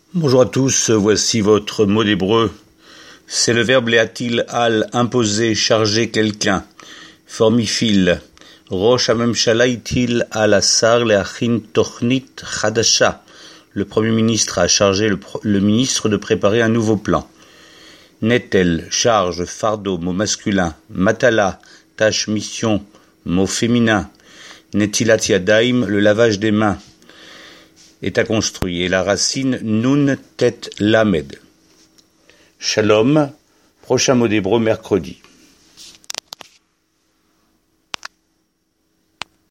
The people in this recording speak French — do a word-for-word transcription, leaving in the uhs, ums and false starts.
Bonjour à tous, voici votre mot d'hébreu. C'est le verbe léatil al, imposer, charger quelqu'un. Formifile. Rosh hamemshala itil al asar leachin tochnit chadasha. Le Premier ministre a chargé le, le ministre de préparer un nouveau plan. Netel, charge, fardeau, mot masculin. Matala, tâche, mission, mot féminin. Netilat yadaim, le lavage des mains, est à construire. Et la racine nun tet lamed. Shalom, prochain mot d'hébreu mercredi.